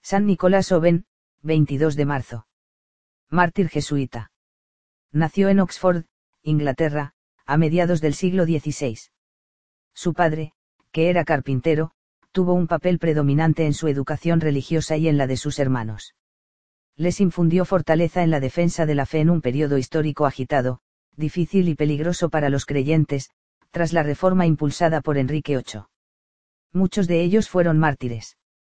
San Nicolás Owen, 22 de marzo. Mártir jesuita. Nació en Oxford, Inglaterra, a mediados del siglo XVI. Su padre, que era carpintero, tuvo un papel predominante en su educación religiosa y en la de sus hermanos. Les infundió fortaleza en la defensa de la fe en un periodo histórico agitado, difícil y peligroso para los creyentes, tras la reforma impulsada por Enrique VIII. Muchos de ellos fueron mártires.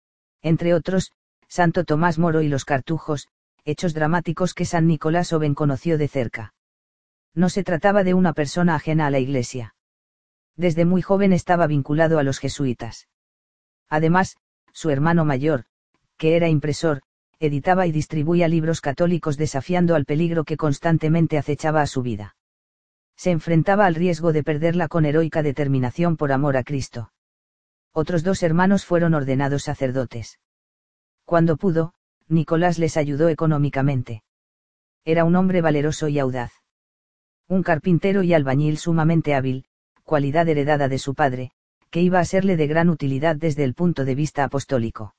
Entre otros, Santo Tomás Moro y los Cartujos, hechos dramáticos que San Nicolás Owen conoció de cerca. No se trataba de una persona ajena a la Iglesia. Desde muy joven estaba vinculado a los jesuitas. Además, su hermano mayor, que era impresor, editaba y distribuía libros católicos desafiando al peligro que constantemente acechaba a su vida. Se enfrentaba al riesgo de perderla con heroica determinación por amor a Cristo. Otros 2 hermanos fueron ordenados sacerdotes. Cuando pudo, Nicolás les ayudó económicamente. Era un hombre valeroso y audaz. Un carpintero y albañil sumamente hábil, cualidad heredada de su padre, que iba a serle de gran utilidad desde el punto de vista apostólico.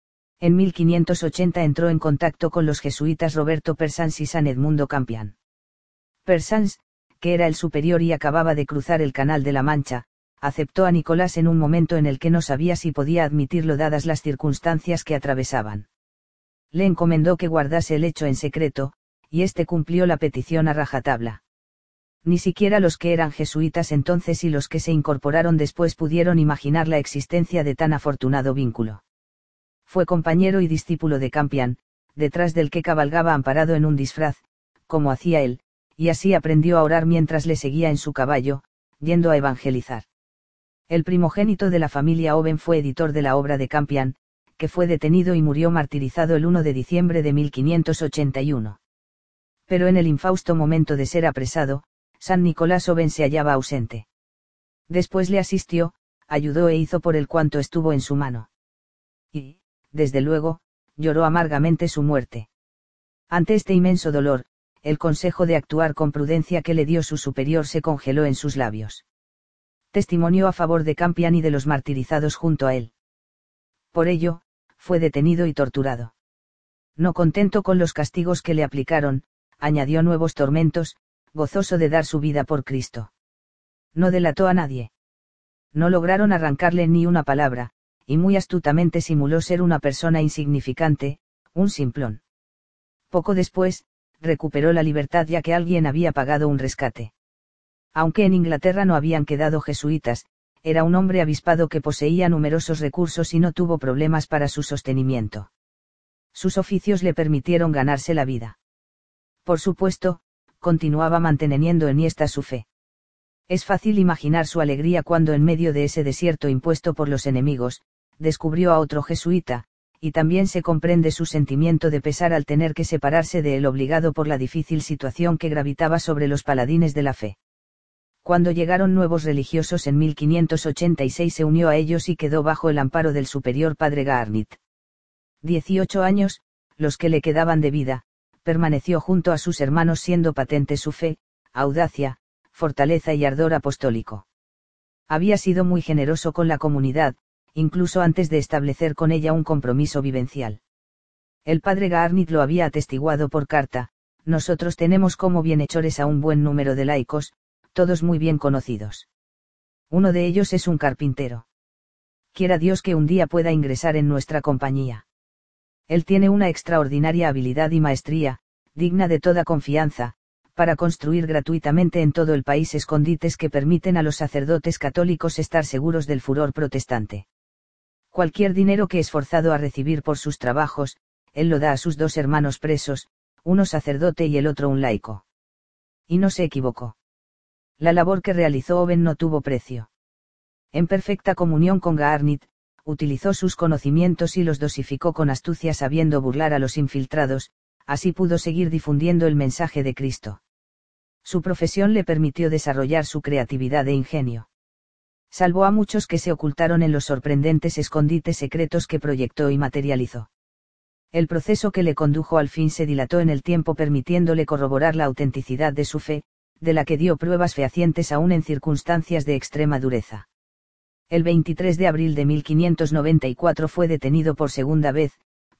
En 1580 entró en contacto con los jesuitas Roberto Persans y San Edmundo Campian. Persans, que era el superior y acababa de cruzar el Canal de la Mancha, aceptó a Nicolás en un momento en el que no sabía si podía admitirlo dadas las circunstancias que atravesaban. Le encomendó que guardase el hecho en secreto, y éste cumplió la petición a rajatabla. Ni siquiera los que eran jesuitas entonces y los que se incorporaron después pudieron imaginar la existencia de tan afortunado vínculo. Fue compañero y discípulo de Campian, detrás del que cabalgaba amparado en un disfraz, como hacía él, y así aprendió a orar mientras le seguía en su caballo, yendo a evangelizar. El primogénito de la familia Owen fue editor de la obra de Campian, que fue detenido y murió martirizado el 1 de diciembre de 1581. Pero en el infausto momento de ser apresado, San Nicolás Owen se hallaba ausente. Después le asistió, ayudó e hizo por él cuanto estuvo en su mano. Y, desde luego, lloró amargamente su muerte. Ante este inmenso dolor, el consejo de actuar con prudencia que le dio su superior se congeló en sus labios. Testimonió a favor de Campian y de los martirizados junto a él. Por ello, fue detenido y torturado. No contento con los castigos que le aplicaron, añadió nuevos tormentos, gozoso de dar su vida por Cristo. No delató a nadie. No lograron arrancarle ni una palabra, y muy astutamente simuló ser una persona insignificante, un simplón. Poco después, recuperó la libertad ya que alguien había pagado un rescate. Aunque en Inglaterra no habían quedado jesuitas, era un hombre avispado que poseía numerosos recursos y no tuvo problemas para su sostenimiento. Sus oficios le permitieron ganarse la vida. Por supuesto, continuaba manteniendo enhiesta su fe. Es fácil imaginar su alegría cuando en medio de ese desierto impuesto por los enemigos, descubrió a otro jesuita, y también se comprende su sentimiento de pesar al tener que separarse de él obligado por la difícil situación que gravitaba sobre los paladines de la fe. Cuando llegaron nuevos religiosos en 1586 se unió a ellos y quedó bajo el amparo del superior padre Garnett. 18 años, los que le quedaban de vida, permaneció junto a sus hermanos siendo patente su fe, audacia, fortaleza y ardor apostólico. Había sido muy generoso con la comunidad, incluso antes de establecer con ella un compromiso vivencial. El padre Garnett lo había atestiguado por carta: nosotros tenemos como bienhechores a un buen número de laicos, todos muy bien conocidos. Uno de ellos es un carpintero. Quiera Dios que un día pueda ingresar en nuestra compañía. Él tiene una extraordinaria habilidad y maestría, digna de toda confianza, para construir gratuitamente en todo el país escondites que permiten a los sacerdotes católicos estar seguros del furor protestante. Cualquier dinero que es forzado a recibir por sus trabajos, él lo da a sus 2 hermanos presos, uno sacerdote y el otro un laico. Y no se equivocó. La labor que realizó Owen no tuvo precio. En perfecta comunión con Garnett, utilizó sus conocimientos y los dosificó con astucia sabiendo burlar a los infiltrados, así pudo seguir difundiendo el mensaje de Cristo. Su profesión le permitió desarrollar su creatividad e ingenio. Salvó a muchos que se ocultaron en los sorprendentes escondites secretos que proyectó y materializó. El proceso que le condujo al fin se dilató en el tiempo permitiéndole corroborar la autenticidad de su fe, de la que dio pruebas fehacientes aún en circunstancias de extrema dureza. El 23 de abril de 1594 fue detenido por segunda vez,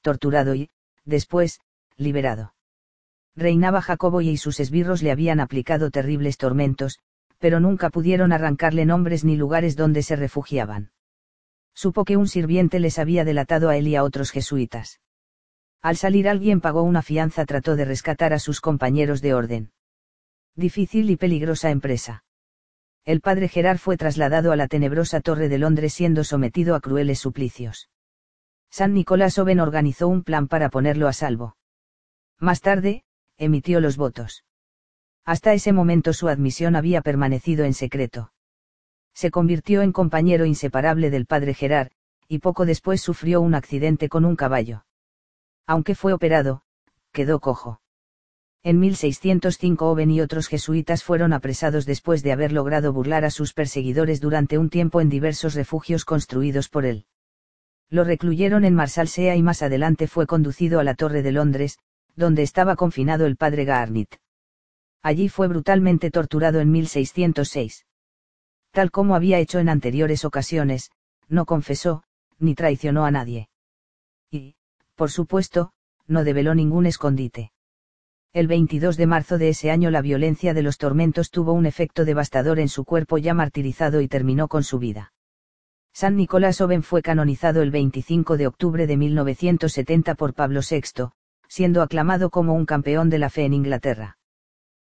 torturado y, después, liberado. Reinaba Jacobo y sus esbirros le habían aplicado terribles tormentos, pero nunca pudieron arrancarle nombres ni lugares donde se refugiaban. Supo que un sirviente les había delatado a él y a otros jesuitas. Al salir alguien pagó una fianza, trató de rescatar a sus compañeros de orden. Difícil y peligrosa empresa. El padre Gerard fue trasladado a la tenebrosa Torre de Londres siendo sometido a crueles suplicios. San Nicolás Owen organizó un plan para ponerlo a salvo. Más tarde, emitió los votos. Hasta ese momento su admisión había permanecido en secreto. Se convirtió en compañero inseparable del padre Gerard, y poco después sufrió un accidente con un caballo. Aunque fue operado, quedó cojo. En 1605 Owen y otros jesuitas fueron apresados después de haber logrado burlar a sus perseguidores durante un tiempo en diversos refugios construidos por él. Lo recluyeron en Marshalsea y más adelante fue conducido a la Torre de Londres, donde estaba confinado el padre Garnett. Allí fue brutalmente torturado en 1606. Tal como había hecho en anteriores ocasiones, no confesó, ni traicionó a nadie. Y, por supuesto, no develó ningún escondite. El 22 de marzo de ese año la violencia de los tormentos tuvo un efecto devastador en su cuerpo ya martirizado y terminó con su vida. San Nicolás Owen fue canonizado el 25 de octubre de 1970 por Pablo VI, siendo aclamado como un campeón de la fe en Inglaterra.